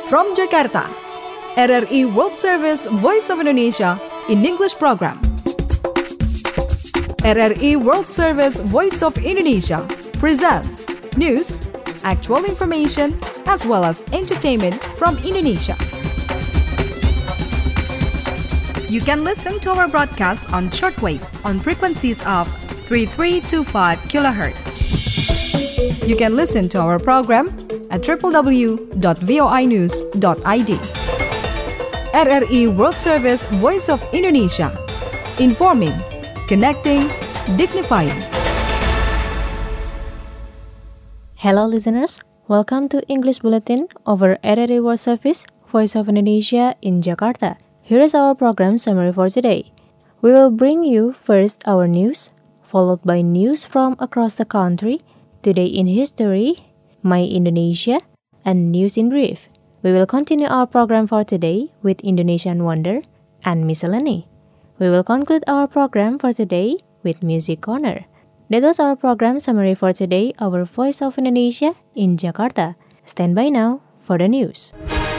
From Jakarta, RRI World Service Voice of Indonesia in English program. RRI World Service Voice of Indonesia presents news, actual information, as well as entertainment from Indonesia. You can listen to our broadcast on shortwave on frequencies of 3325 kHz. You can listen to our program at www.voinews.id. RRI World Service Voice of Indonesia. Informing, connecting, dignifying. Hello listeners, welcome to English Bulletin over RRI World Service Voice of Indonesia in Jakarta. Here is our program summary for today. We will bring you first our news, followed by news from across the country, Today in History, My Indonesia, and News in Brief. We will continue our program for today with Indonesian Wonder and Miscellany. We will conclude our program for today with Music Corner. That was our program summary for today, our Voice of Indonesia in Jakarta. Stand by now for the news.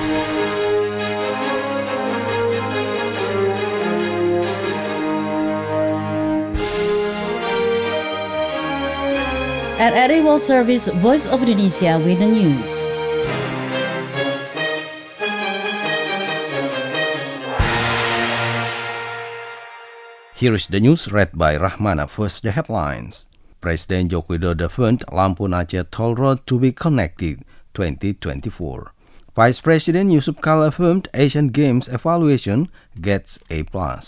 RRI World Service Voice of Indonesia with the news. Here is the news read by Rahmana. First, the headlines. President Joko Widodo affirmed Lampung Aceh Toll Road to be connected 2024. Vice President Yusuf Kala affirmed Asian Games evaluation gets A+.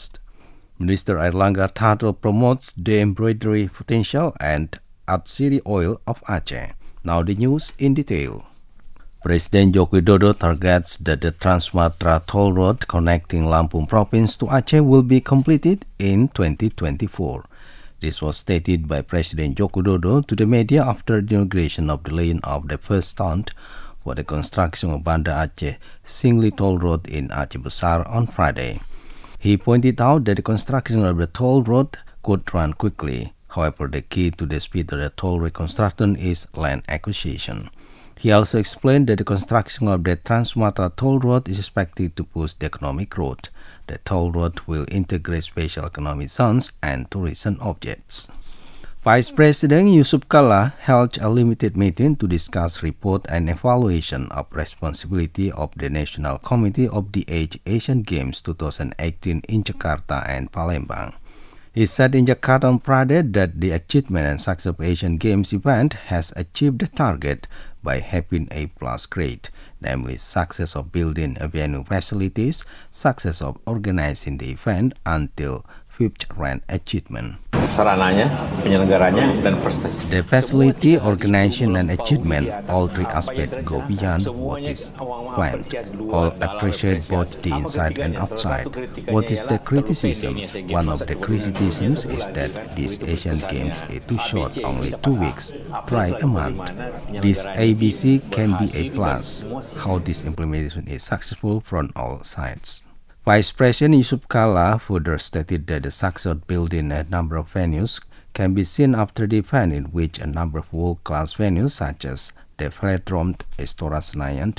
Minister Airlangga Hartarto promotes the embroidery potential and Atsiri Oil of Aceh. Now the news in detail. President Joko Widodo targets that the Trans-Sumatera Toll Road connecting Lampung Province to Aceh will be completed in 2024. This was stated by President Joko Widodo to the media after the inauguration of the laying of the first stone for the construction of Banda Aceh Singli Toll Road in Aceh Besar on Friday. He pointed out that the construction of the toll road could run quickly. However, the key to the speed of the toll reconstruction is land acquisition. He also explained that the construction of the Trans-Sumatera Toll Road is expected to boost the economic growth. The toll road will integrate special economic zones and tourism objects. Vice President Yusuf Kala held a limited meeting to discuss report and evaluation of responsibility of the National Committee of the 8th Asian Games 2018 in Jakarta and Palembang. He said in Jakarta on Friday that the achievement and success of Asian Games event has achieved the target by having A+ grade, namely success of building venue facilities, success of organizing the event until 5th rank achievement. Sarananya, penyelenggaranya, dan prestasi. The facility, organization, and achievement, all three aspects go beyond what is planned. All appreciate both the inside and outside. What is the criticism? One of the criticisms is that these Asian Games are too short, only 2 weeks, try a month. This ABC can be A+. How this implementation is successful from all sides. Vice President Yusuf Kala further stated that the success of building a number of venues can be seen after the event, in which a number of world-class venues such as the Velodrome, Istora Senayan,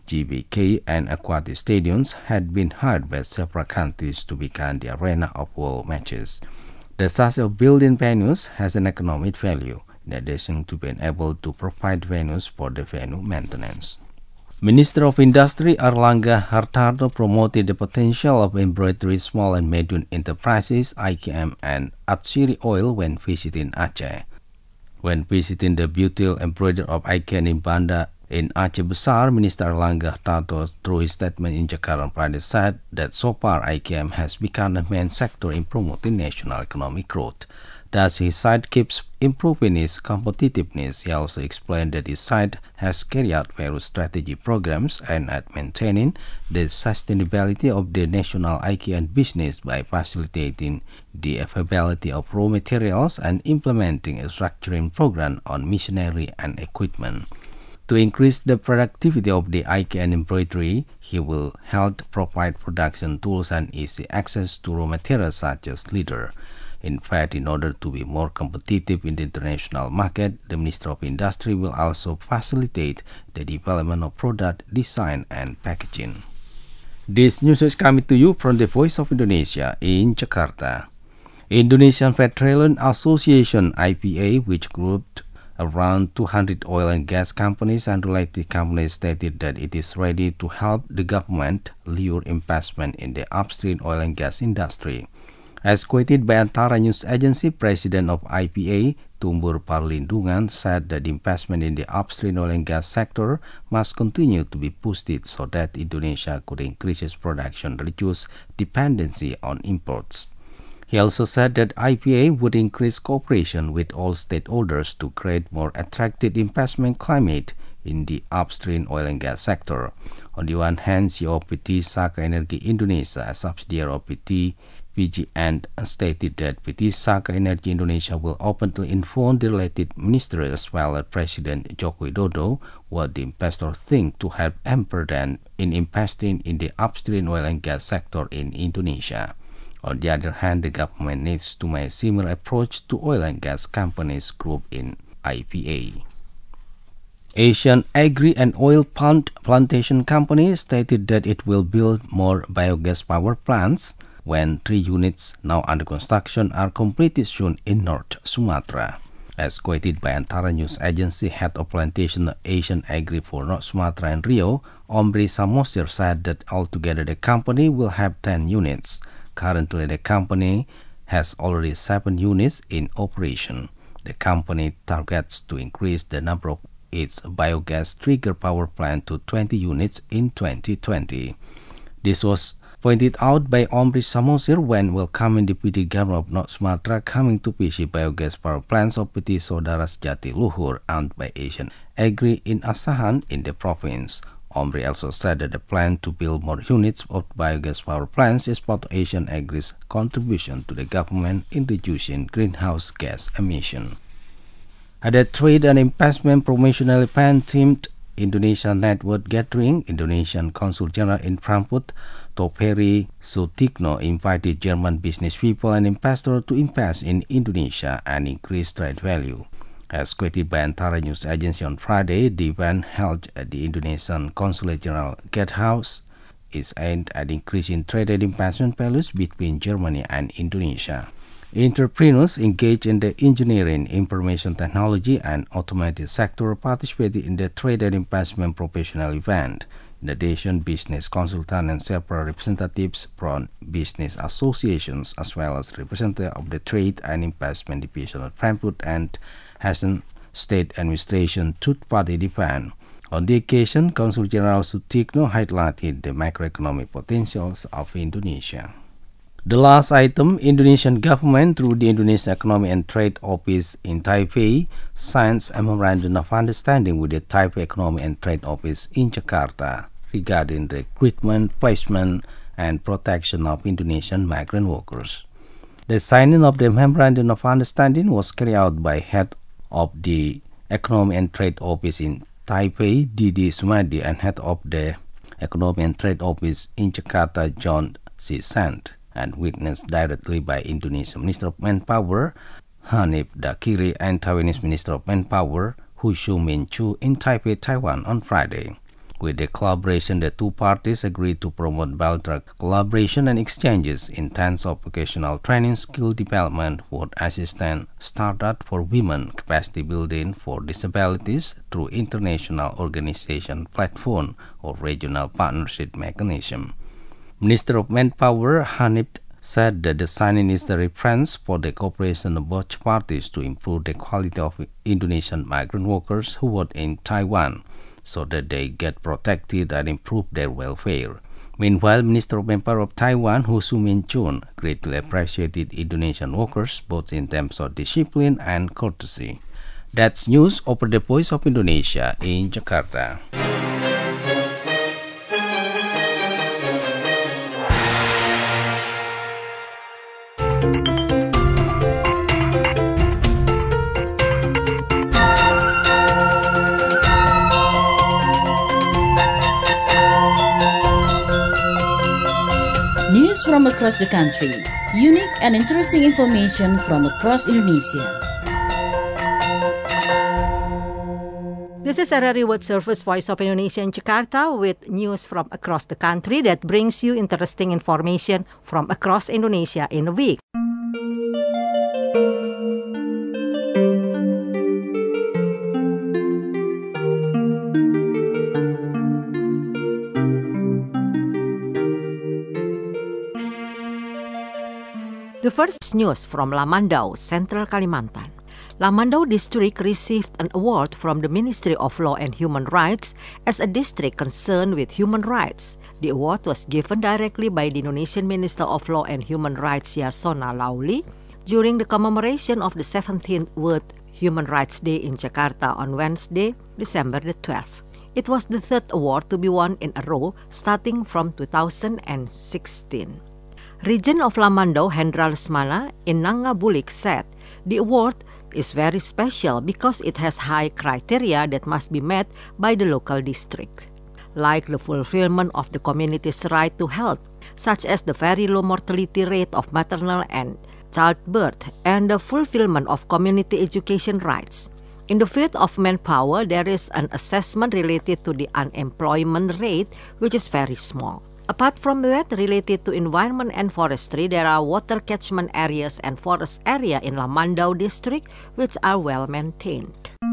GBK, and aquatic stadiums had been hired by several countries to become the arena of world matches. The success of building venues has an economic value, in addition to being able to provide venues for the venue maintenance. Minister of Industry Airlangga Hartarto promoted the potential of embroidery small and medium enterprises (IKM) and Atsiri Oil when visiting Aceh. When visiting the beautiful embroidery of IKM in Banda in Aceh Besar, Minister Airlangga Hartarto, through his statement in Jakarta on Friday, said that so far IKM has become the main sector in promoting national economic growth. Thus, his site keeps improving its competitiveness. He also explained that his site has carried out various strategy programs and at maintaining the sustainability of the national IKM business by facilitating the availability of raw materials and implementing a structuring program on machinery and equipment. To increase the productivity of the IKM embroidery, he will help provide production tools and easy access to raw materials such as leather. In fact, in order to be more competitive in the international market, the Ministry of Industry will also facilitate the development of product design and packaging. This news is coming to you from the Voice of Indonesia in Jakarta. Indonesian Petroleum Association (IPA), which grouped around 200 oil and gas companies and related companies, stated that it is ready to help the government lure investment in the upstream oil and gas industry. As quoted by Antara News Agency, President of IPA, Tumbur Parlindungan, said that investment in the upstream oil and gas sector must continue to be boosted so that Indonesia could increase its production and reduce dependency on imports. He also said that IPA would increase cooperation with all stakeholders to create more attractive investment climate in the upstream oil and gas sector. On the one hand, CEO of PT Saka Energi Indonesia, a subsidiary of PT PGN, stated that PT Saka Energi Indonesia will openly inform the related ministry as well as President Joko Widodo what the investors think to help empower them in investing in the upstream oil and gas sector in Indonesia. On the other hand, the government needs to make a similar approach to oil and gas companies grouped in IPA. Asian Agri and Oil Plantation Company stated that it will build more biogas power plants when 3 units now under construction are completed soon in North Sumatra. As quoted by Antara News Agency, head of plantation Asian Agri for North Sumatra and Rio, Omri Samosir, said that altogether the company will have 10 units. Currently, the company has already 7 units in operation. The company targets to increase the number of its biogas trigger power plant to 20 units in 2020. This was pointed out by Omri Samosir when welcoming Deputy Governor of North Sumatra coming to visit biogas power plants of PT Saudara Sejati Luhur owned by Asian Agri in Asahan in the province. Omri also said that the plan to build more units of biogas power plants is part of Asian Agri's contribution to the government in reducing greenhouse gas emission. At a trade and investment promotional event themed Indonesia Network Gathering, Indonesian Consul General in Frankfurt, Toperi Sutikno, invited German business people and investors to invest in Indonesia and increase trade value. As quoted by Antara News Agency on Friday, the event held at the Indonesian Consulate General Gatehouse is aimed at increasing trade and investment values between Germany and Indonesia. Entrepreneurs engaged in the engineering, information technology, and automotive sector participated in the trade and investment professional event. In addition, business consultants and several representatives from business associations, as well as representatives of the Trade and Investment Division of Frankfurt and Hessen State Administration took part in the event. On the occasion, Consul General Sutikno highlighted the macroeconomic potentials of Indonesia. The last item, Indonesian government through the Indonesian Economic and Trade Office in Taipei signs a memorandum of understanding with the Taipei Economic and Trade Office in Jakarta regarding the recruitment, placement, and protection of Indonesian migrant workers. The signing of the memorandum of understanding was carried out by head of the Economic and Trade Office in Taipei, Didi Sumadi, and head of the Economic and Trade Office in Jakarta, John C. Sant, and witnessed directly by Indonesian Minister of Manpower, Hanif Dakiri, and Taiwanese Minister of Manpower, Hu Shumin Chu, in Taipei, Taiwan on Friday. With the collaboration, the two parties agreed to promote bilateral collaboration and exchanges in terms of vocational training, skill development, work assistance, startup for women, capacity building for disabilities through international organization platform or regional partnership mechanism. Minister of Manpower, Hanif, said that the signing is a reference for the cooperation of both parties to improve the quality of Indonesian migrant workers who work in Taiwan, so that they get protected and improve their welfare. Meanwhile, Minister of Manpower of Taiwan, Hu Shumin Chun, greatly appreciated Indonesian workers both in terms of discipline and courtesy. That's news over the Voice of Indonesia in Jakarta. News from across the country. Unique and interesting information from across Indonesia. This is RRI World Service Voice of Indonesia in Jakarta with news from across the country that brings you interesting information from across Indonesia in a week. The first news from Lamandau, Central Kalimantan. Lamandau District received an award from the Ministry of Law and Human Rights as a district concerned with human rights. The award was given directly by the Indonesian Minister of Law and Human Rights Yasona Lauli during the commemoration of the 17th World Human Rights Day in Jakarta on Wednesday, December the 12th. It was the third award to be won in a row starting from 2016. Region of Lamandau Hendra Lesmana in Nangabulik said the award is very special because it has high criteria that must be met by the local district, like the fulfillment of the community's right to health, such as the very low mortality rate of maternal and childbirth, and the fulfillment of community education rights. In the field of manpower, there is an assessment related to the unemployment rate, which is very small. Apart from that, related to environment and forestry, there are water catchment areas and forest area in Lamandau district which are well maintained.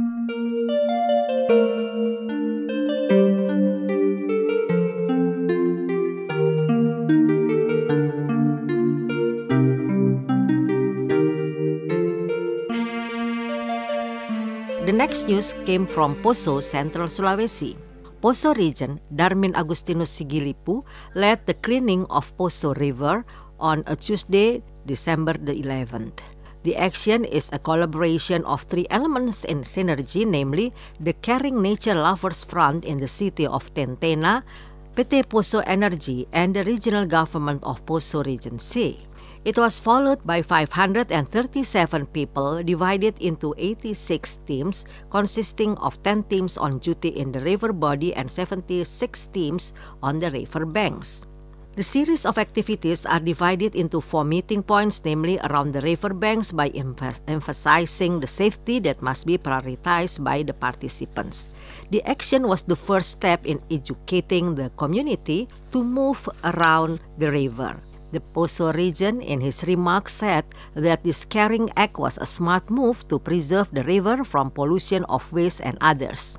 The next news came from Poso, Central Sulawesi. Poso Region, Darmin Agustinus Sigilipu, led the cleaning of Poso River on a Tuesday, December the 11th. The action is a collaboration of three elements in synergy, namely the Caring Nature Lovers Front in the city of Tentena, PT Poso Energy, and the regional government of Poso Region C. It was followed by 537 people divided into 86 teams consisting of 10 teams on duty in the river body and 76 teams on the river banks. The series of activities are divided into 4 meeting points, namely around the river banks by emphasizing the safety that must be prioritized by the participants. The action was the first step in educating the community to move around the river. The Poso region in his remarks said that this caring act was a smart move to preserve the river from pollution of waste and others.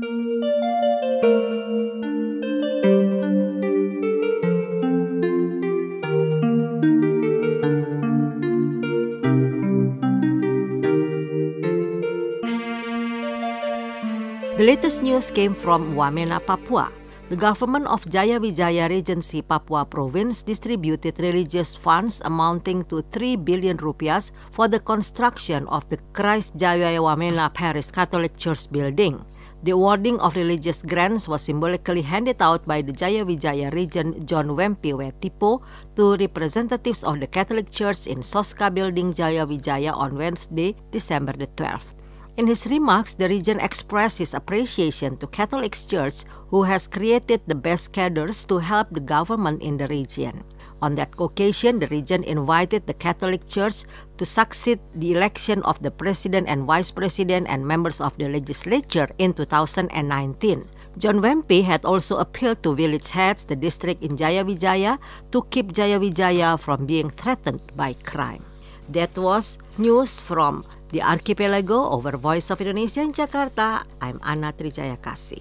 The latest news came from Wamena, Papua. The government of Jayawijaya Regency Papua Province distributed religious funds amounting to 3 billion rupiahs for the construction of the Christ Jaya Wamena Parish Catholic Church building. The awarding of religious grants was symbolically handed out by the Jayawijaya Region John Wempi Wetipo to representatives of the Catholic Church in Soska Building Jayawijaya on Wednesday, December the 12th. In his remarks, the region expressed his appreciation to Catholic Church who has created the best cadres to help the government in the region. On that occasion, the region invited the Catholic Church to succeed the election of the President and Vice President and members of the legislature in 2019. John Wempi had also appealed to village heads, the district in Jayawijaya, to keep Jayawijaya from being threatened by crime. That was news from the archipelago over Voice of Indonesia in Jakarta. I'm Anna Trijayakasi.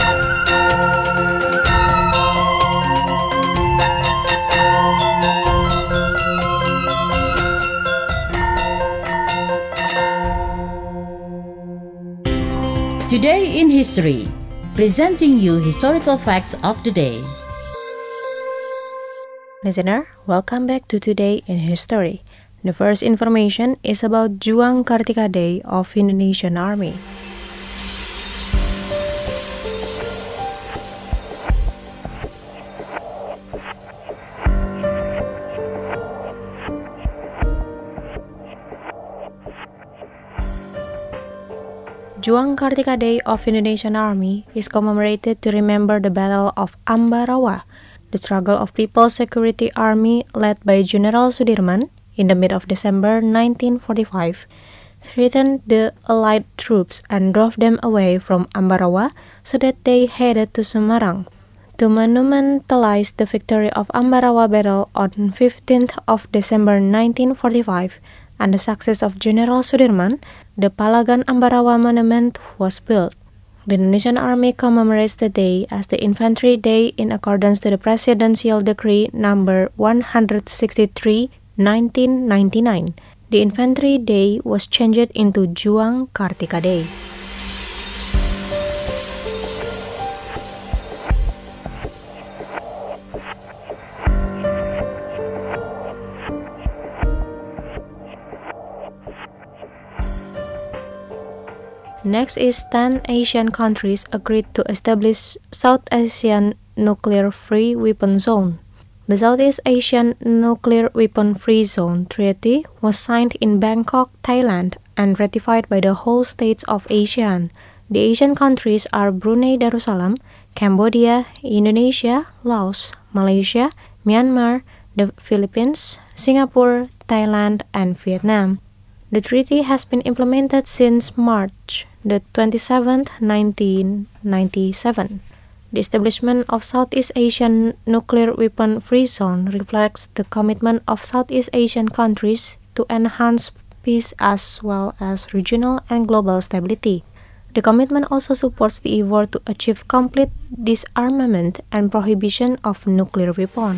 Today in History, presenting you historical facts of the day. Listener, welcome back to Today in History. The first information is about Juang Kartika Day of Indonesian Army. Juang Kartika Day of Indonesian Army is commemorated to remember the Battle of Ambarawa, The struggle of People's Security Army led by General Sudirman in the mid of December 1945 threatened the Allied troops and drove them away from Ambarawa so that they headed to Semarang. To monumentalize the victory of Ambarawa battle on 15th of December 1945 and the success of General Sudirman, the Palagan Ambarawa Monument was built. The Indonesian Army commemorates the day as the Infantry Day in accordance to the Presidential Decree number 163, 1999. The Infantry Day was changed into Juang Kartika Day. Next is 10 Asian countries agreed to establish South Asian Nuclear-Free Weapon Zone. The Southeast Asian Nuclear Weapon Free Zone Treaty was signed in Bangkok, Thailand, and ratified by the whole states of ASEAN. The Asian countries are Brunei Darussalam, Cambodia, Indonesia, Laos, Malaysia, Myanmar, the Philippines, Singapore, Thailand, and Vietnam. The treaty has been implemented since March the 27th, 1997. The establishment of Southeast Asian Nuclear Weapon Free Zone reflects the commitment of Southeast Asian countries to enhance peace as well as regional and global stability. The commitment also supports the effort to achieve complete disarmament and prohibition of nuclear weapons.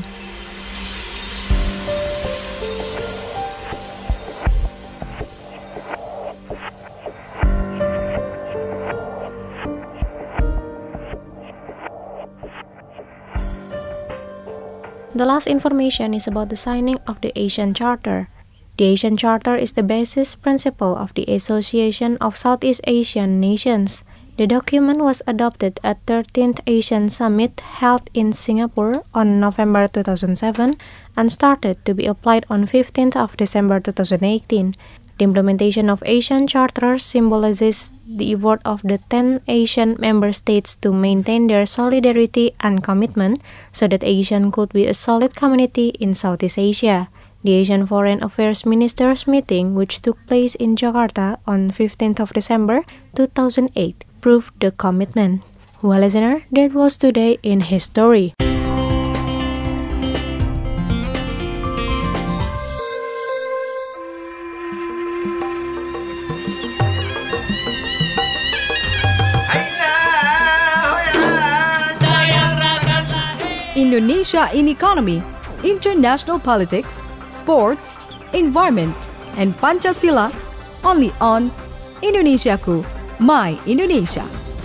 The last information is about the signing of the ASEAN Charter. The ASEAN Charter is the basis principle of the Association of Southeast Asian Nations. The document was adopted at 13th ASEAN Summit held in Singapore on November 2007 and started to be applied on 15th of December 2018. The implementation of ASEAN Charter symbolizes the effort of the 10 Asian member states to maintain their solidarity and commitment so that ASEAN could be a solid community in Southeast Asia. The Asian Foreign Affairs Ministers meeting, which took place in Jakarta on 15th of December 2008, proved the commitment. Well, listener, that was Today in History. Indonesia in economy, international politics, sports, environment, and Pancasila, only on Indonesiaku, My Indonesia.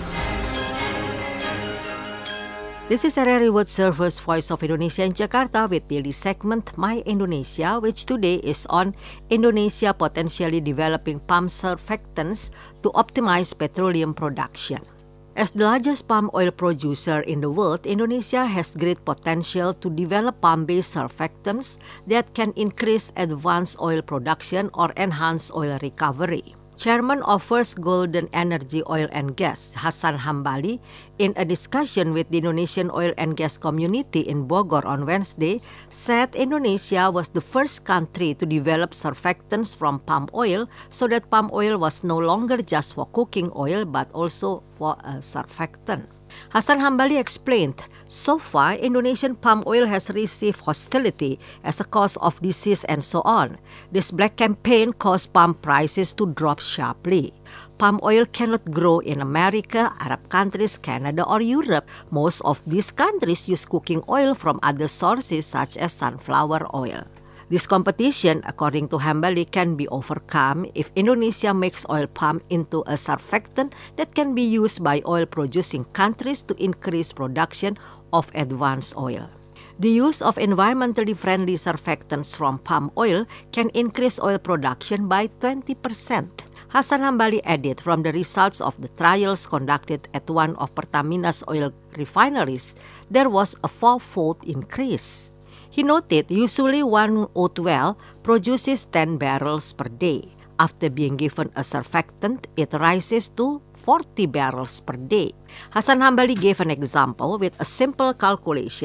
This is RRI World Service Voice of Indonesia in Jakarta with daily segment My Indonesia, which today is on Indonesia potentially developing palm surfactants to optimize petroleum production. As the largest palm oil producer in the world, Indonesia has great potential to develop palm-based surfactants that can increase advanced oil production or enhance oil recovery. Chairman of First Golden Energy Oil and Gas, Hassan Hambali, in a discussion with the Indonesian oil and gas community in Bogor on Wednesday, said Indonesia was the first country to develop surfactants from palm oil so that palm oil was no longer just for cooking oil but also for a surfactant. Hassan Hambali explained, so far, Indonesian palm oil has received hostility as a cause of disease and so on. This black campaign caused palm prices to drop sharply. Palm oil cannot grow in America, Arab countries, Canada, or Europe. Most of these countries use cooking oil from other sources such as sunflower oil. This competition, according to Hambali, can be overcome if Indonesia makes oil palm into a surfactant that can be used by oil-producing countries to increase production of advanced oil. The use of environmentally friendly surfactants from palm oil can increase oil production by 20%. Hassan Hambali added from the results of the trials conducted at one of Pertamina's oil refineries, there was a 4-fold increase. He noted usually one oat well produces 10 barrels per day. After being given a surfactant, it rises to 40 barrels per day. Hassan Hambali gave an example with a simple calculation.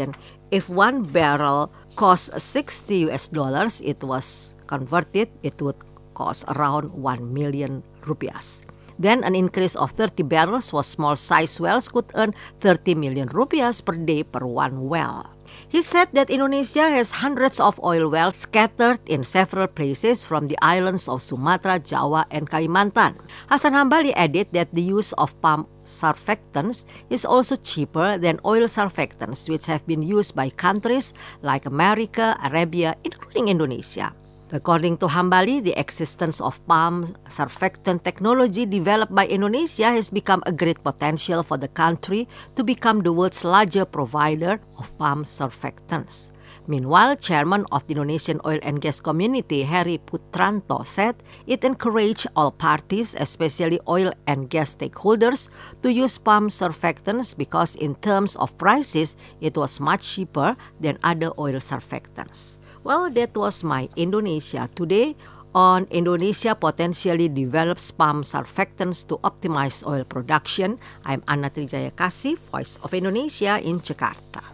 if one barrel costs $60, it was converted, it would cost around 1 million rupiahs. Then an increase of 30 barrels was small size wells could earn 30 million rupiahs per day per one well. He said that Indonesia has hundreds of oil wells scattered in several places from the islands of Sumatra, Java, and Kalimantan. Hasan Hambali added that the use of palm surfactants is also cheaper than oil surfactants, which have been used by countries like America, Arabia, including Indonesia. According to Hambali, the existence of palm surfactant technology developed by Indonesia has become a great potential for the country to become the world's largest provider of palm surfactants. Meanwhile, chairman of the Indonesian oil and gas community, Heri Putranto, said it encouraged all parties, especially oil and gas stakeholders, to use palm surfactants because in terms of prices, it was much cheaper than other oil surfactants. Well, that was my Indonesia Today on Indonesia potentially develops palm surfactants to optimize oil production. I'm Anna Trijaya Kasih, Voice of Indonesia in Jakarta.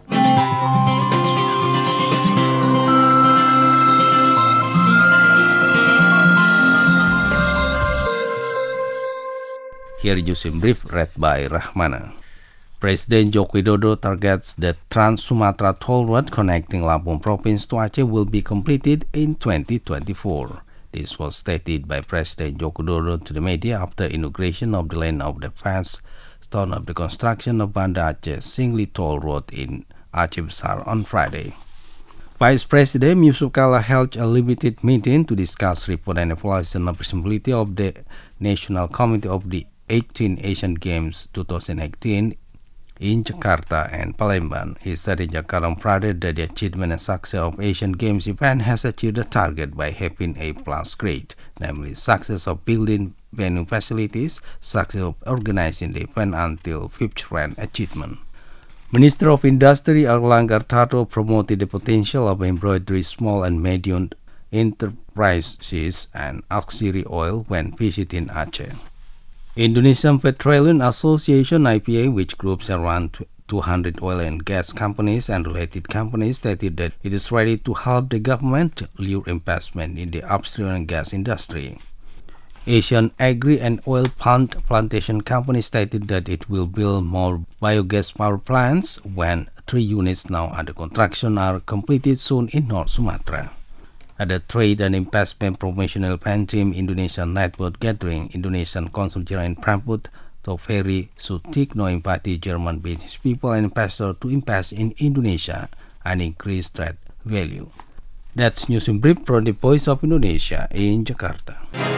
Here is in brief read by Rahmana. President Joko Widodo targets the Trans-Sumatra Toll Road connecting Lampung Province to Aceh will be completed in 2024. This was stated by President Joko Widodo to the media after inauguration of the land of the first stone of the construction of Banda Aceh Singli Toll Road in Aceh Besar on Friday. Vice President Yusuf Kala held a limited meeting to discuss report and evaluation of feasibility of the National Committee of the 18 Asian Games 2018 in Jakarta and Palembang. He said in Jakarta on Friday that the achievement and success of Asian Games event has achieved the target by having A+ grade, namely success of building venue facilities, success of organizing the event until 5th rank achievement. Minister of Industry Airlangga Hartarto promoted the potential of embroidery small and medium enterprises and auxiliary oil when visiting Aceh. Indonesian Petroleum Association (IPA), which groups around 200 oil and gas companies and related companies, stated that it is ready to help the government lure investment in the upstream and gas industry. Asian Agri and Oil Palm Plantation Company stated that it will build more biogas power plants when 3 units now under construction are completed soon in North Sumatra. At the Trade and Investment Promotional Team Indonesian Network Gathering, Indonesian Consul General in Frankfurt, Toveri Sutikno invited German business people and investors to invest in Indonesia and increase trade value. That's news in brief from the Voice of Indonesia in Jakarta.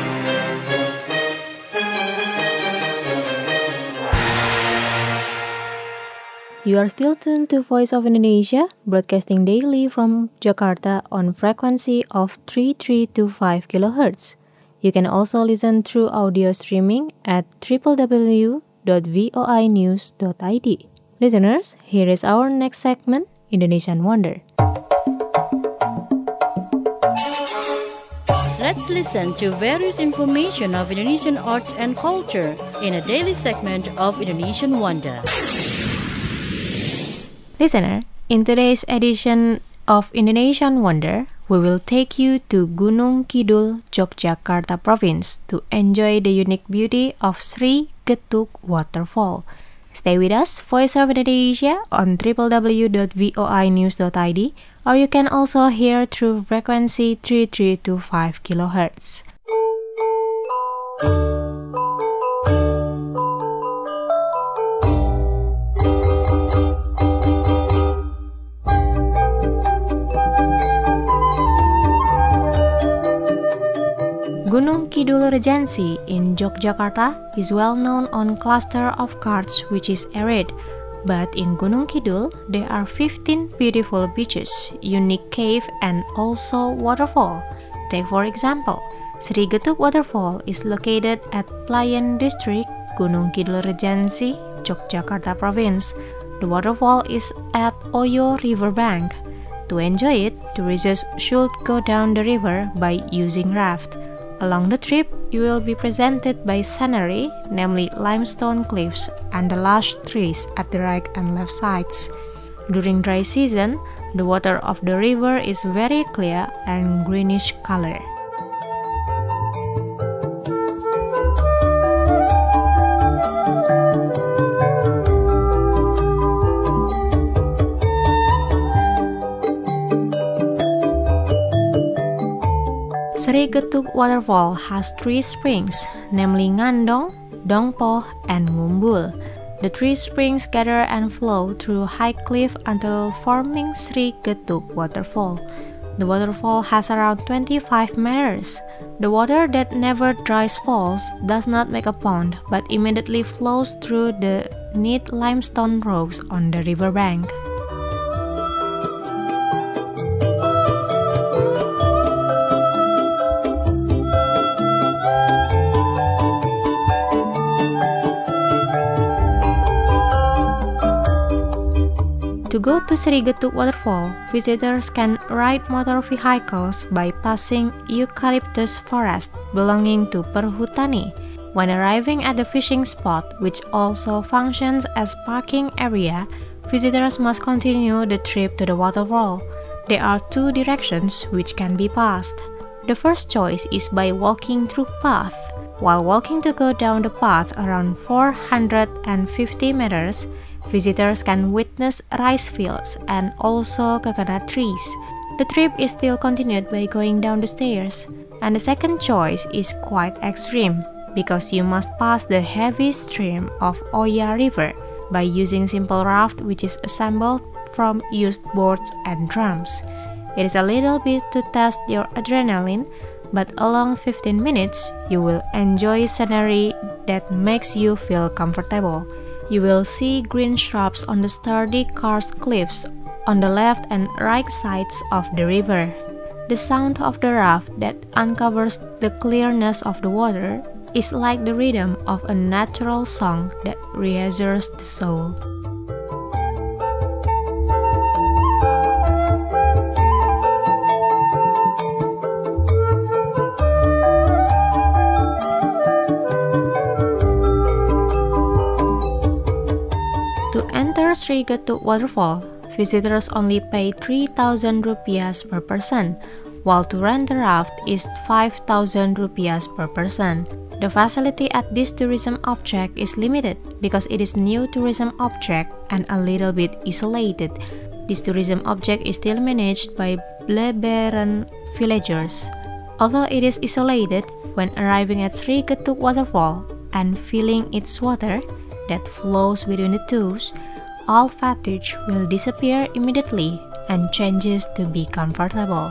You are still tuned to Voice of Indonesia, broadcasting daily from Jakarta on frequency of 3325 kHz. You can also listen through audio streaming at www.voinews.id. Listeners, here is our next segment, Indonesian Wonder. Let's listen to various information of Indonesian arts and culture in a daily segment of Indonesian Wonder. Listener, in today's edition of Indonesian Wonder, we will take you to Gunung Kidul, Yogyakarta Province to enjoy the unique beauty of Sri Getuk Waterfall. Stay with us, Voice of Indonesia, on www.voinews.id, or you can also hear through frequency 3325 kHz. Gunung Kidul Regency in Yogyakarta is well known on cluster of karst which is arid, but in Gunung Kidul there are 15 beautiful beaches, unique cave and also waterfall. Take for example, Sri Getuk Waterfall is located at Playan District, Gunung Kidul Regency, Yogyakarta Province. The waterfall is at Oyo River bank. To enjoy it, tourists should go down the river by using raft. Along the trip, you will be presented by scenery, namely limestone cliffs and the lush trees at the right and left sides. During dry season, the water of the river is very clear and greenish color. Sri Getuk Waterfall has 3 springs, namely Ngandong, Dongpo, and Ngumbul. The 3 springs gather and flow through high cliff until forming Sri Getuk Waterfall. The waterfall has around 25 meters. The water that never dries falls does not make a pond, but immediately flows through the neat limestone rocks on the riverbank. To go to Sri Getuk Waterfall, visitors can ride motor vehicles by passing eucalyptus forest belonging to Perhutani. When arriving at the fishing spot, which also functions as parking area, visitors must continue the trip to the waterfall. There are 2 directions which can be passed. The first choice is by walking through path. While walking to go down the path around 450 meters, visitors can witness rice fields and also coconut trees. The trip is still continued by going down the stairs. And the second choice is quite extreme, because you must pass the heavy stream of Oya River by using simple raft which is assembled from used boards and drums. It is a little bit to test your adrenaline, but along 15 minutes, you will enjoy scenery that makes you feel comfortable. You will see green shrubs on the sturdy karst cliffs on the left and right sides of the river. The sound of the raft that uncovers the clearness of the water is like the rhythm of a natural song that reassures the soul. Sri Getuk Waterfall, visitors only pay 3,000 rupiahs per person, while to rent the raft is 5,000 rupiahs per person. The facility at this tourism object is limited because it is new tourism object and a little bit isolated. This tourism object is still managed by Bleberan villagers. Although it is isolated, when arriving at Sri Getuk Waterfall and feeling its water that flows between the toes, all fatigue will disappear immediately and changes to be comfortable.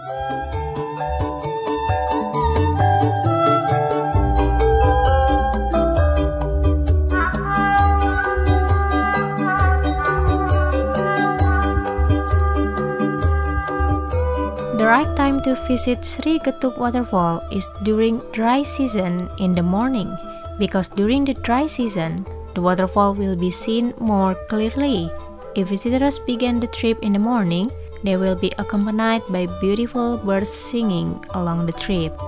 The right time to visit Sri Getuk Waterfall is during dry season in the morning, because during the dry season, the waterfall will be seen more clearly. If visitors begin the trip in the morning, they will be accompanied by beautiful birds singing along the trip.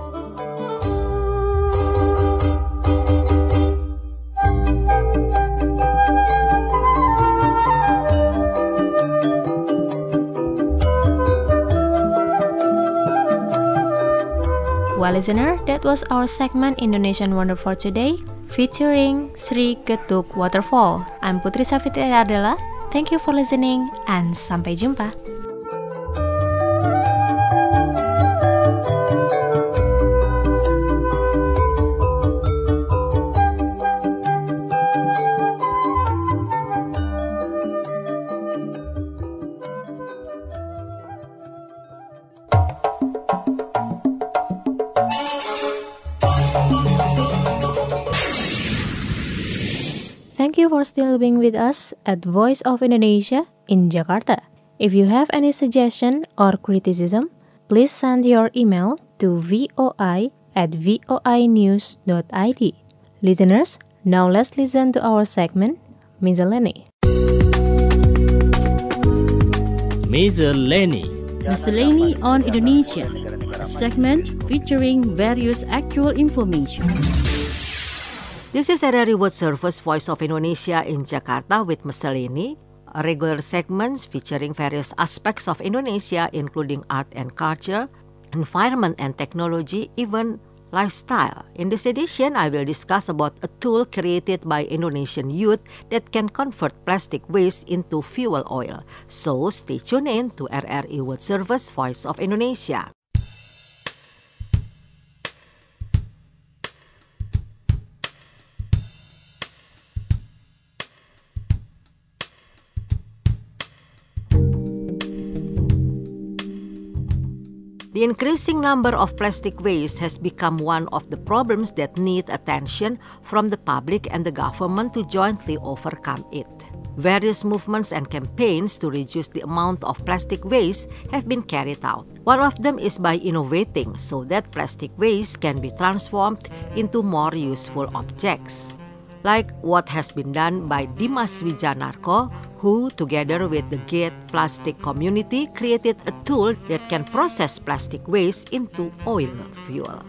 Well, listener, that was our segment Indonesian Wonder for today, featuring Sri Getuk Waterfall. I'm Putri Safitri Ardela. Thank you for listening and sampai jumpa. Thank you for still being with us at Voice of Indonesia in Jakarta. If you have any suggestion or criticism, please send your email to voi@voinews.id. Listeners, now let's listen to our segment, Miscellany. Miscellany on Indonesia, a segment featuring various actual information. This is RRI World Service Voice of Indonesia in Jakarta with Miscellany, regular segments featuring various aspects of Indonesia, including art and culture, environment and technology, even lifestyle. In this edition, I will discuss about a tool created by Indonesian youth that can convert plastic waste into fuel oil. So stay tuned in to RRI World Service Voice of Indonesia. The increasing number of plastic waste has become one of the problems that need attention from the public and the government to jointly overcome it. Various movements and campaigns to reduce the amount of plastic waste have been carried out. One of them is by innovating so that plastic waste can be transformed into more useful objects, like what has been done by Dimas Wijanarko, who, together with the Gate Plastic community, created a tool that can process plastic waste into oil fuel.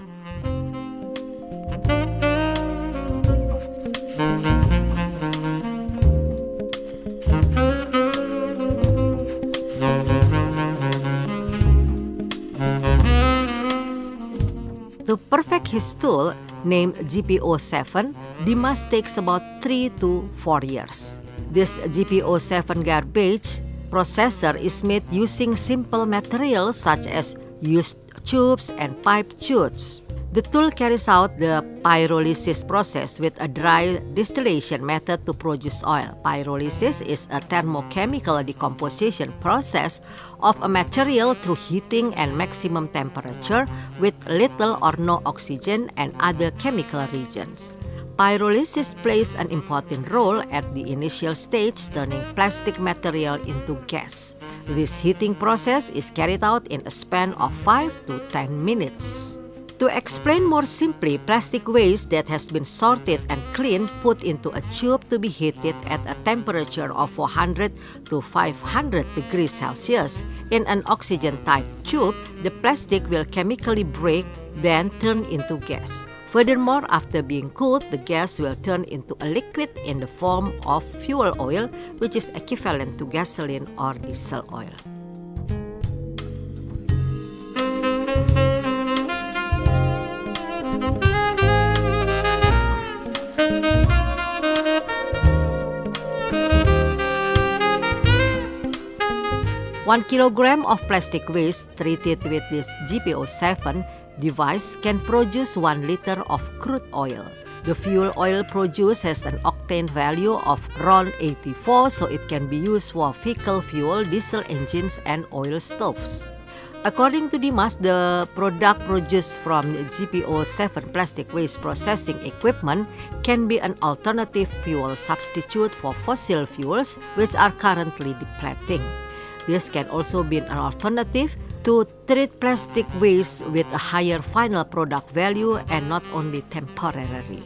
To perfect his tool, named GPO7, Dimas takes about 3 to 4 years. This GPO7 garbage processor is made using simple materials such as used tubes and pipe tubes. The tool carries out the pyrolysis process with a dry distillation method to produce oil. Pyrolysis is a thermochemical decomposition process of a material through heating and maximum temperature with little or no oxygen and other chemical reagents. Pyrolysis plays an important role at the initial stage, turning plastic material into gas. This heating process is carried out in a span of 5 to 10 minutes. To explain more simply, plastic waste that has been sorted and cleaned put into a tube to be heated at a temperature of 400 to 500 degrees Celsius. In an oxygen-type tube, the plastic will chemically break, then turn into gas. Furthermore, after being cooled, the gas will turn into a liquid in the form of fuel oil, which is equivalent to gasoline or diesel oil. One kilogram of plastic waste treated with this GPO7 device can produce 1 liter of crude oil. The fuel oil produced has an octane value of around 84, so it can be used for vehicle fuel, diesel engines, and oil stoves. According to Dimas, the product produced from GPO7 plastic waste processing equipment can be an alternative fuel substitute for fossil fuels, which are currently depleting. This can also be an alternative to treat plastic waste with a higher final product value and not only temporarily.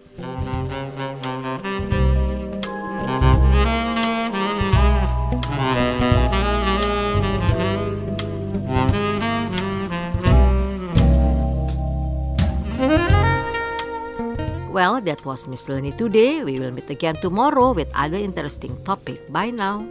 Well, that was Miscellany today. We will meet again tomorrow with other interesting topic. Bye now.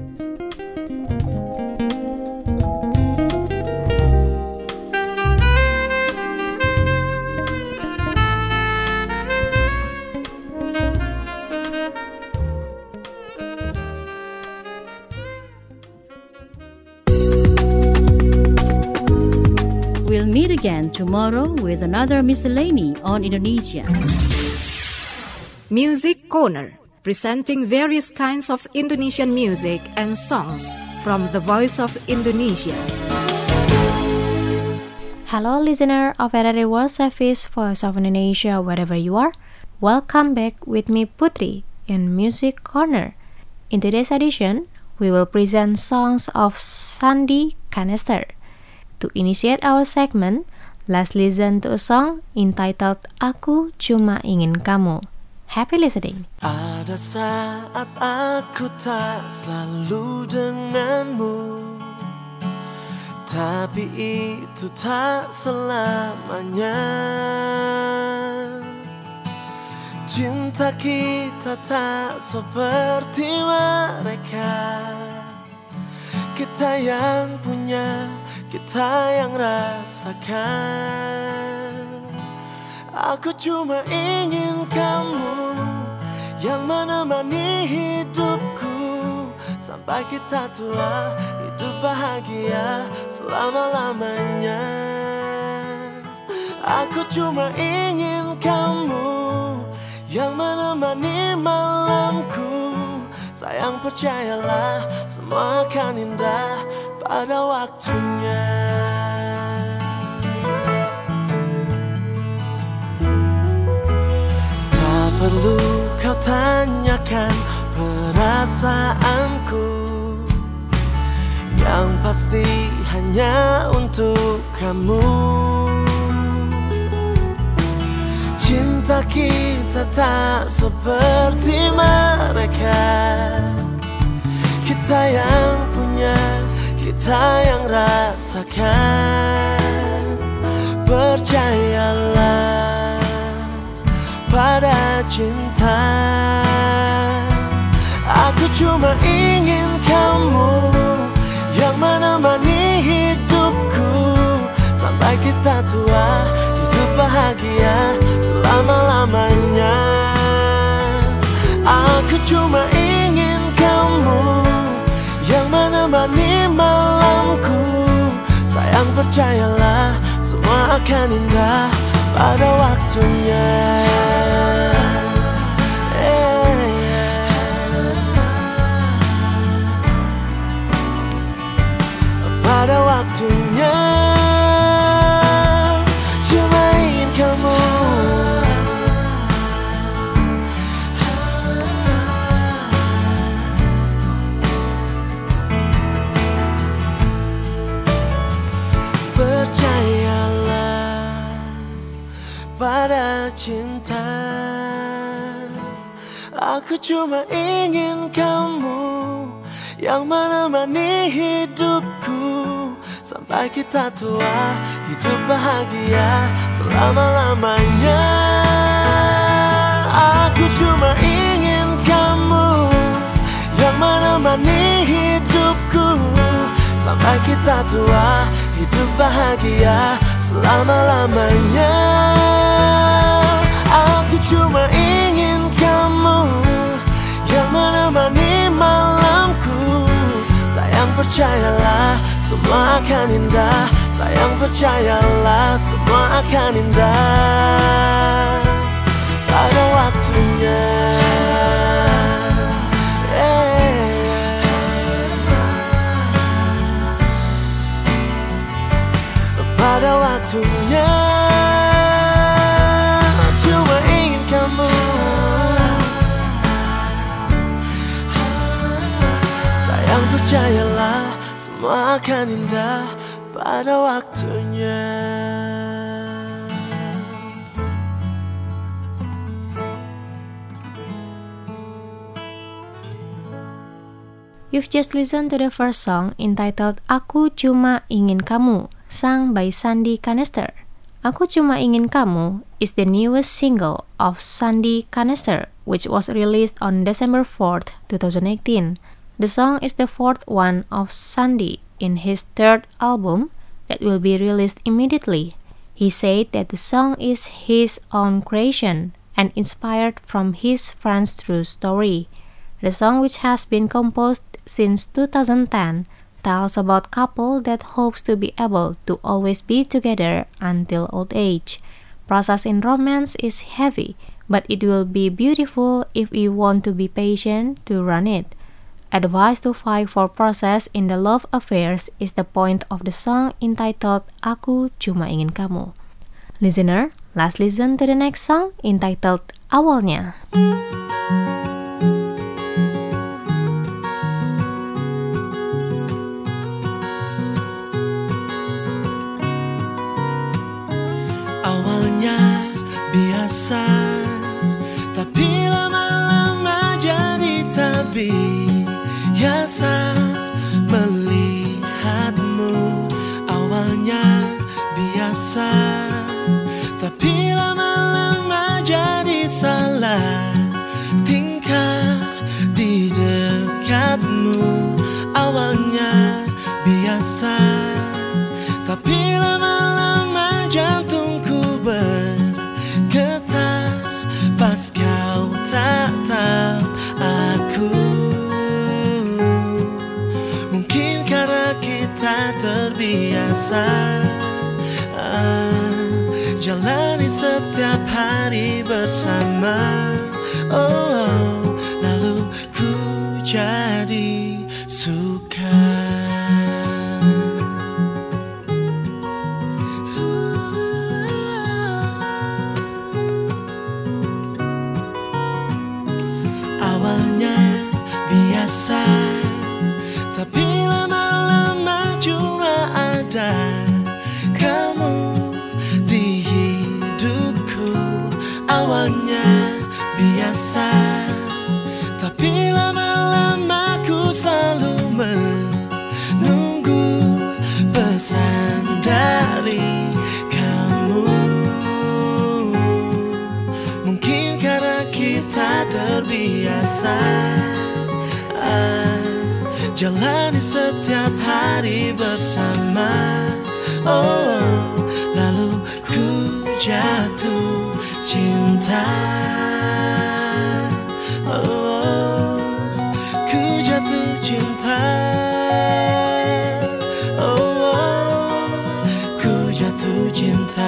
We'll meet again tomorrow with another Miscellany on Indonesia. Music Corner, presenting various kinds of Indonesian music and songs from the Voice of Indonesia. Hello, listener of RRI World Service Voice of Indonesia, wherever you are. Welcome back with me, Putri, in Music Corner. In today's edition, we will present songs of Sandy Canister. To initiate our segment, let's listen to a song entitled Aku Cuma Ingin Kamu. Happy listening. Ada saat aku tak selalu denganmu, tapi itu tak selamanya. Cinta kita tak seperti mereka. Kita yang punya, kita yang rasakan. Aku cuma ingin kamu yang menemani hidupku sampai kita tua, hidup bahagia selama-lamanya. Aku cuma ingin kamu yang menemani malamku. Sayang percayalah, semua akan indah pada waktunya. Tak perlu kau tanyakan perasaanku, yang pasti hanya untuk kamu. Cinta kita tak seperti mereka. Kita yang punya, kita yang rasakan. Percayalah pada cinta. Aku cuma ingin kamu yang menemani hidupku sampai kita tua, hidup bahagia selama-lamanya. Aku cuma ingin kamu yang menemani malamku. Sayang percayalah, semua akan indah pada waktunya. Pada waktunya. Cuma ingin kamu. Percayalah pada cinta. Aku cuma ingin kamu yang menemani hidupku sampai kita tua, hidup bahagia selama-lamanya. Aku cuma ingin kamu yang menemani hidupku sampai kita tua, hidup bahagia selama-lamanya. Aku cuma ingin kamu yang menemani malamku. Sayang percayalah, semua akan indah. Sayang percayalah, semua akan indah pada waktunya. Pada waktunya. Cuma ingin kamu. Sayang percayalah, semua akan indah pada waktunya. You've just listened to the first song entitled Aku Cuma Ingin Kamu, sung by Sandy Canister. Aku Cuma Ingin Kamu is the newest single of Sandy Canister, which was released on December 4th, 2018. The song is the fourth one of Sandy in his third album that will be released immediately. He said that the song is his own creation and inspired from his friend's true story. The song, which has been composed since 2010, tells about couple that hopes to be able to always be together until old age. Process in romance is heavy, but it will be beautiful if you want to be patient to run it. Advice to fight for process in the love affairs is the point of the song entitled Aku Cuma Ingin Kamu. Listener, let's listen to the next song entitled Awalnya. Awalnya biasa, tapi lama-lama jadi terbiasa melihatmu. Awalnya biasa, tapi lama-lama jadi salah biasa, tapi lama-lama jantungku bergetar pas kau tatap aku. Mungkin karena kita terbiasa jalani setiap hari bersama. Lalu ku jadi suka. Awalnya biasa, tapi lama-lama cuma ada kamu di hidupku. Awalnya biasa, tapi lama-lama ku selalu menunggu pesan dari kamu. Mungkin karena kita terbiasa jalani setiap hari bersama. Lalu ku jatuh cinta. Ku jatuh cinta. Ku jatuh cinta.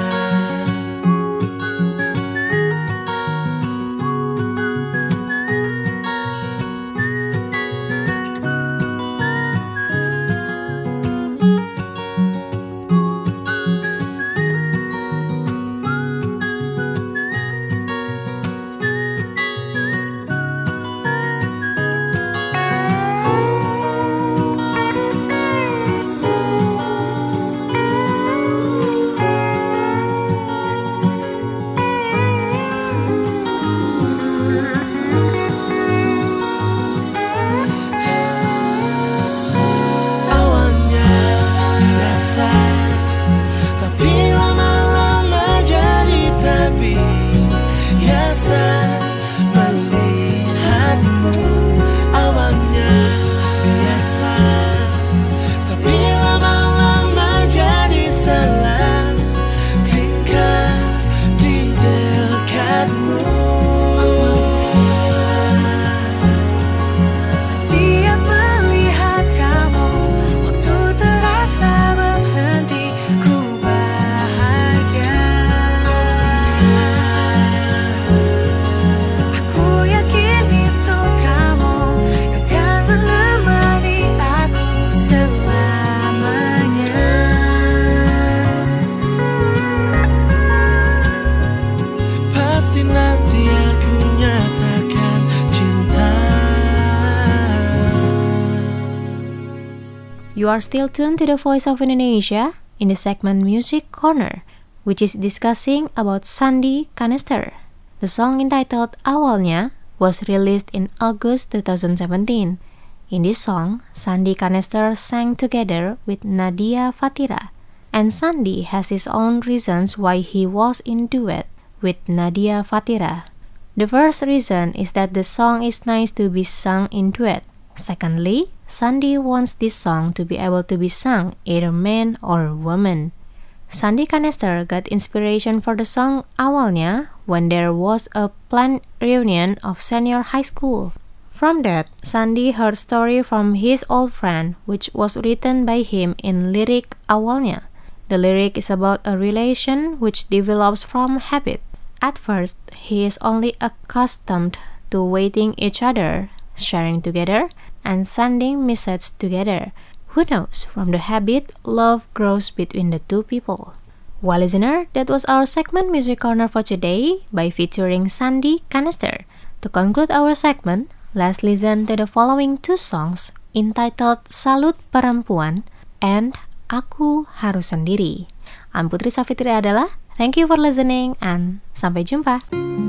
You are still tuned to the Voice of Indonesia in the segment Music Corner, which is discussing about Sandi Kanister. The song entitled Awalnya was released in August 2017. In this song, Sandi Kanister sang together with Nadia Fatira, and Sandi has his own reasons why he was in duet with Nadia Fatira. The first reason is that the song is nice to be sung in duet. Secondly, Sandi wants this song to be able to be sung either man or woman. Sandi Kanister got inspiration for the song Awalnya when there was a planned reunion of senior high school. From that, Sandi heard story from his old friend which was written by him in lyric Awalnya. The lyric is about a relation which develops from habit. At first, he is only accustomed to waiting each other, sharing together, and sending messages together. Who knows, from the habit, love grows between the two people. Well, listener, that was our segment Music Corner for today by featuring Sandi Kanister. To conclude our segment, let's listen to the following two songs entitled Salut Perempuan and Aku Harus Sendiri. I'm Putri Safitri Adela. Thank you for listening and sampai jumpa.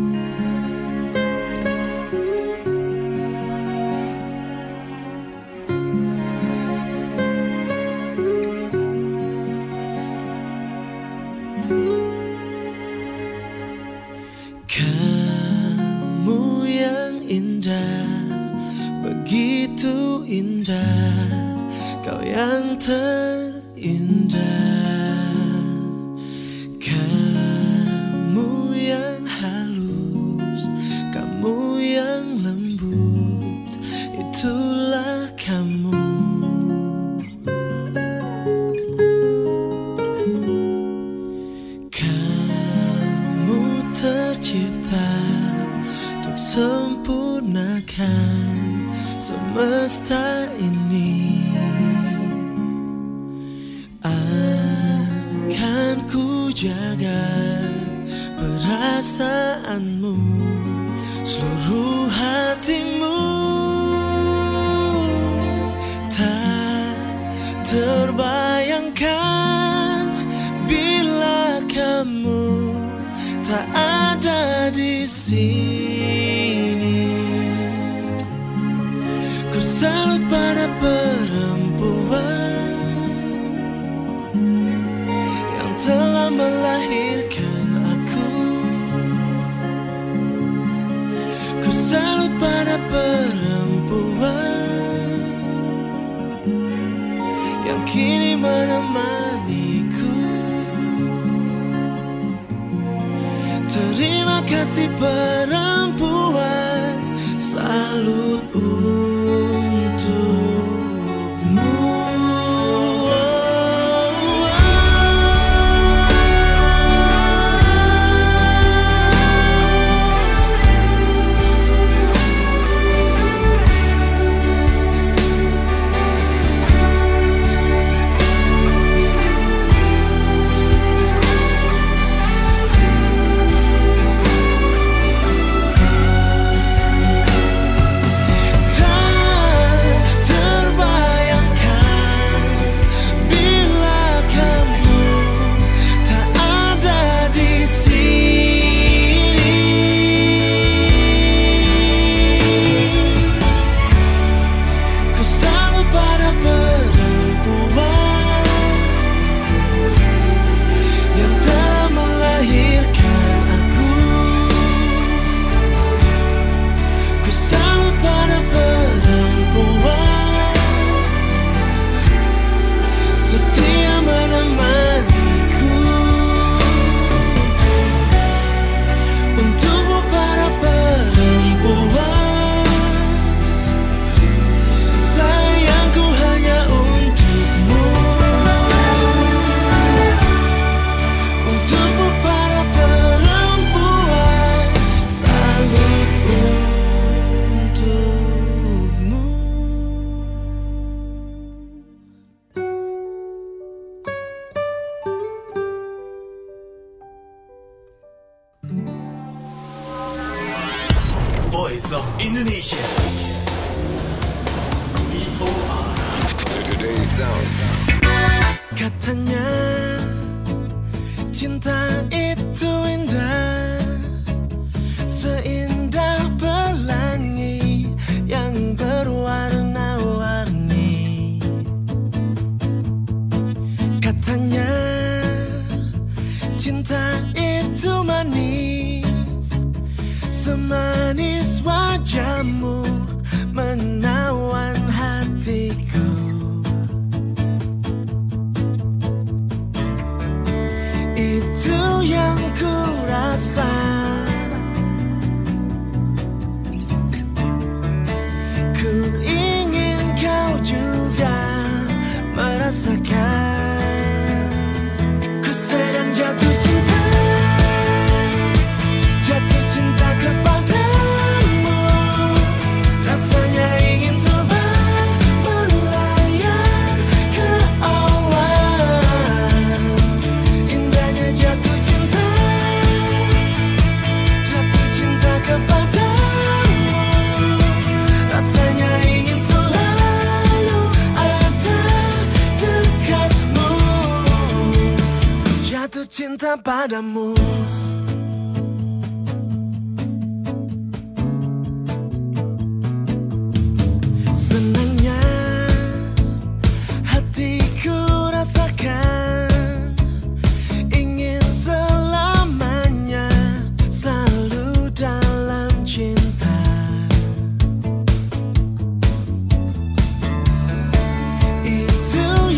Kamu yang indah, begitu indah, kau yang yang terindah, kamu yang halus, kamu yang lembut, itulah kamu. Kamu tercipta untuk sempurnakan semesta ini. Akan ku jaga perasaanmu, seluruh hatimu. Tak terbayangkan bila kamu tak ada di sini. Ku salut pada perempuan yang telah melahirkan aku. Ku salut pada perempuan yang kini menemaniku. Terima kasih perempuan, salut untukmu. Voice of Indonesia. VOA. Today's sound. Katanya cinta itu indah, seindah pelangi yang berwarna-warni. Katanya cinta itu manis, semanis wajahmu menawan hatiku. Itu yang ku rasa, ku ingin kau juga merasakan. Ku sedang jatuh cinta, jatuh cinta kepadamu. Rasanya ingin terbang melayang ke awan. Indahnya jatuh cinta, jatuh cinta kepadamu. Rasanya ingin selalu ada dekatmu. Jatuh cinta padamu. Senangnya hatiku rasakan, ingin selamanya selalu dalam cinta. Itu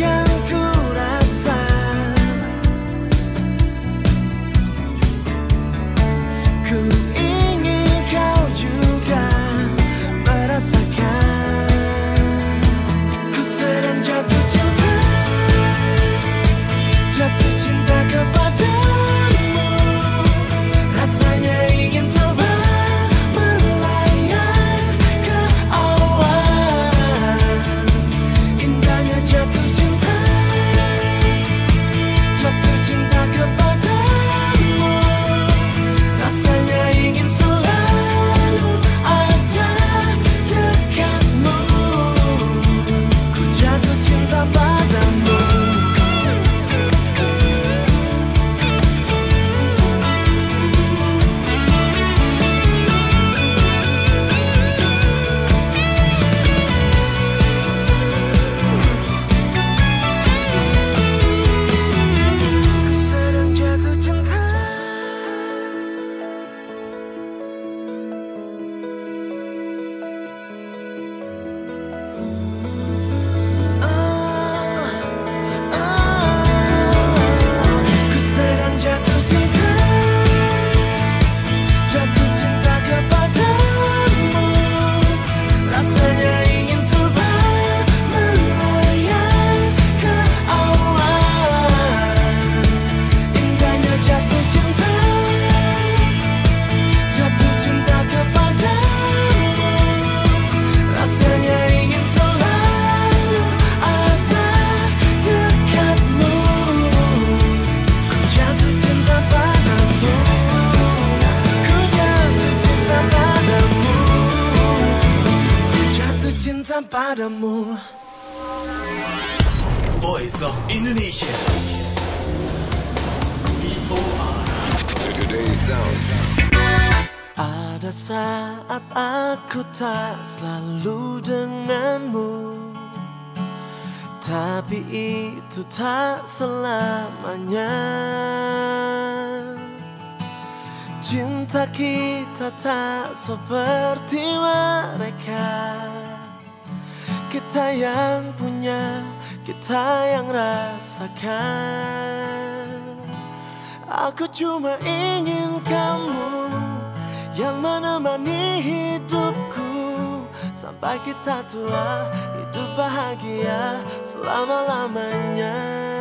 padamu. Voice of Indonesia. VOA. Today's sound. Ada saat aku tak selalu denganmu, tapi itu tak selamanya. Cinta kita tak seperti mereka. Kita yang punya, kita yang rasakan. Aku cuma ingin kamu yang menemani hidupku sampai kita tua, hidup bahagia selama-lamanya.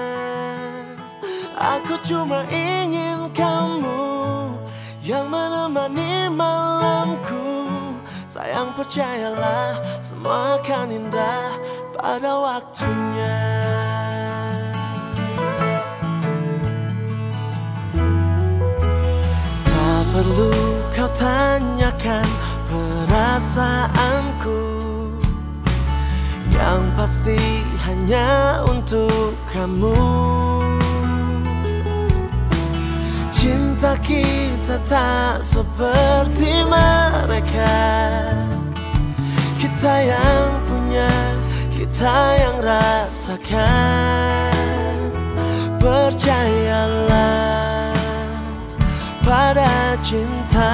Aku cuma ingin kamu yang menemani malamku. Sayang percayalah, semua akan indah pada waktunya. Tak perlu kau tanyakan perasaanku, yang pasti hanya untuk kamu. Cinta kita tak seperti mereka. Kita yang punya, kita yang rasakan. Percayalah pada cinta.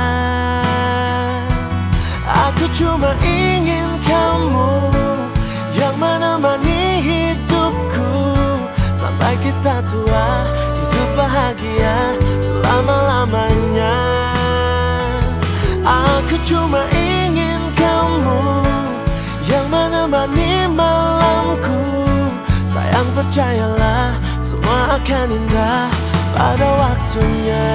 Aku cuma ingin kamu yang menemani hidupku sampai kita tua, hidup bahagia selama-lamanya. Aku cuma ingin kamu yang menemani malamku. Sayang percayalah, semua akan indah pada waktunya.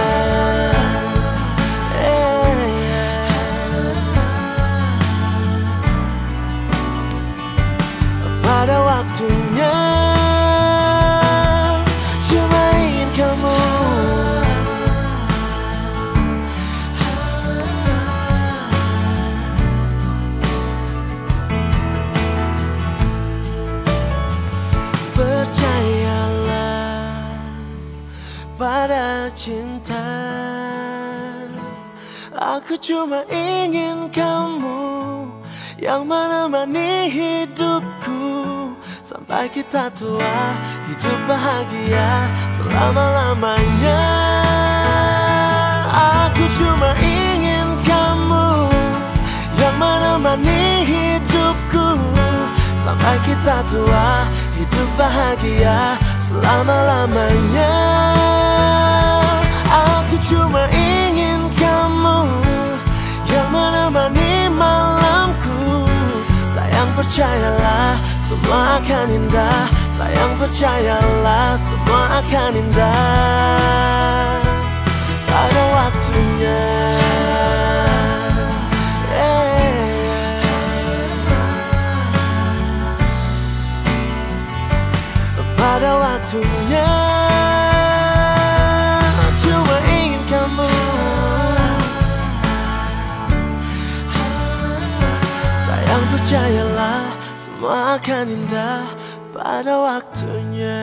Pada waktunya. Cuma ingin kamu. Percayalah pada cinta. Aku cuma ingin kamu yang menemani hidupku sampai kita tua, hidup bahagia selama-lamanya. Aku cuma ingin kamu yang menemani hidupku sampai kita tua, hidup bahagia selama-lamanya. Aku cuma ingin kamu yang menemani malamku. Sayang percayalah, semua akan indah. Sayang percayalah, semua akan indah pada waktunya. Pada waktunya. Cuma ingin kamu. Sayang percayalah, semua akan indah pada waktunya.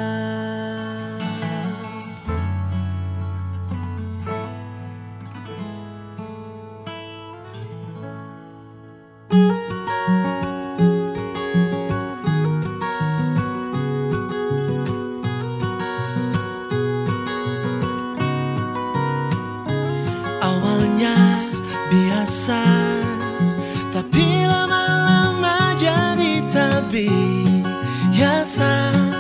Awalnya biasa, tapi lama-lama jadi tak biasa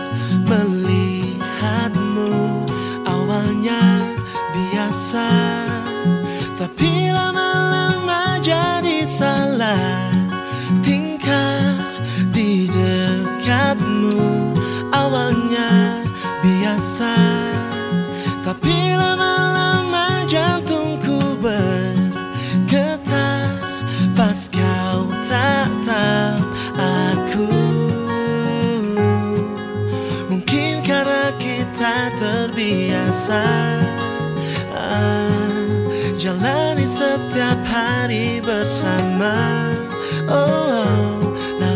melihatmu. Awalnya biasa, tapi lama-lama jadi salah tingkah di dekatmu. Awalnya biasa, tapi lama-lama jantungku bergetar pas kau tatap aku. Mungkin karena kita terbiasa jalani setiap hari bersama. Oh,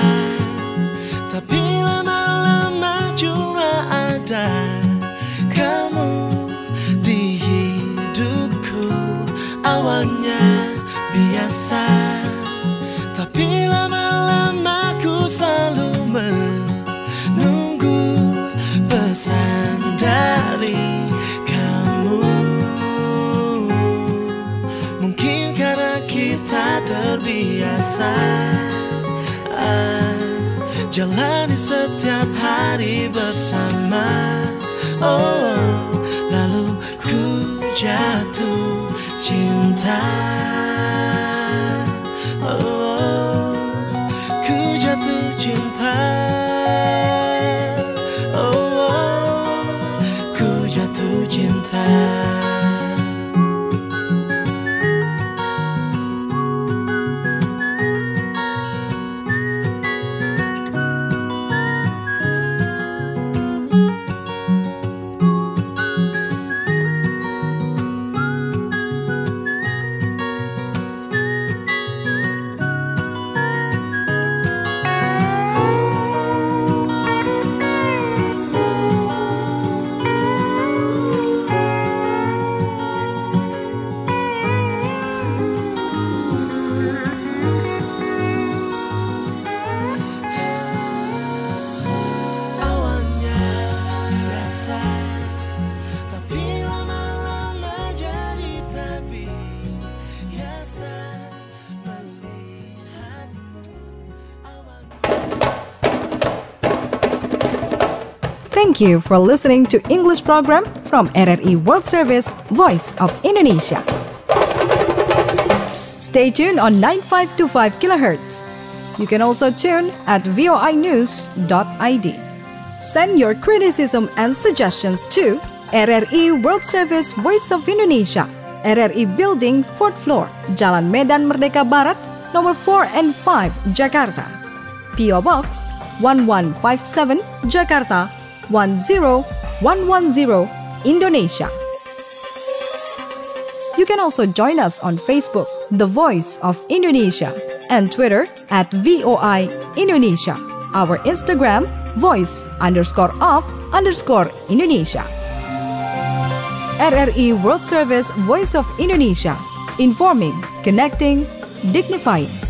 tapi lama-lama cuma ada kamu di hidupku. Awalnya biasa, tapi lama-lama ku selalu menunggu pesan dari kamu. Mungkin karena kita terbiasa jalani setiap hari bersama. Oh, lalu ku jatuh cinta. Oh, ku jatuh cinta. Oh, ku jatuh cinta. Thank you for listening to English program from RRI World Service, Voice of Indonesia. Stay tuned on 9525 kHz. You can also tune at voinews.id. Send your criticism and suggestions to RRI World Service, Voice of Indonesia, RRI Building, 4th floor, Jalan Medan Merdeka Barat, nomor 4 and 5, Jakarta. PO Box 1157, Jakarta 10110, Indonesia. You can also join us on Facebook, The Voice of Indonesia, and Twitter at VOI Indonesia. Our Instagram, voice_of_Indonesia. RRI World Service, Voice of Indonesia. Informing, connecting, dignifying.